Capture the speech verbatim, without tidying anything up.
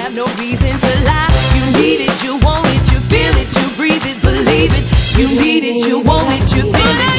have no reason to lie. You need it, you want it, you feel it, you breathe it, believe it. You need it, you want it, you feel it.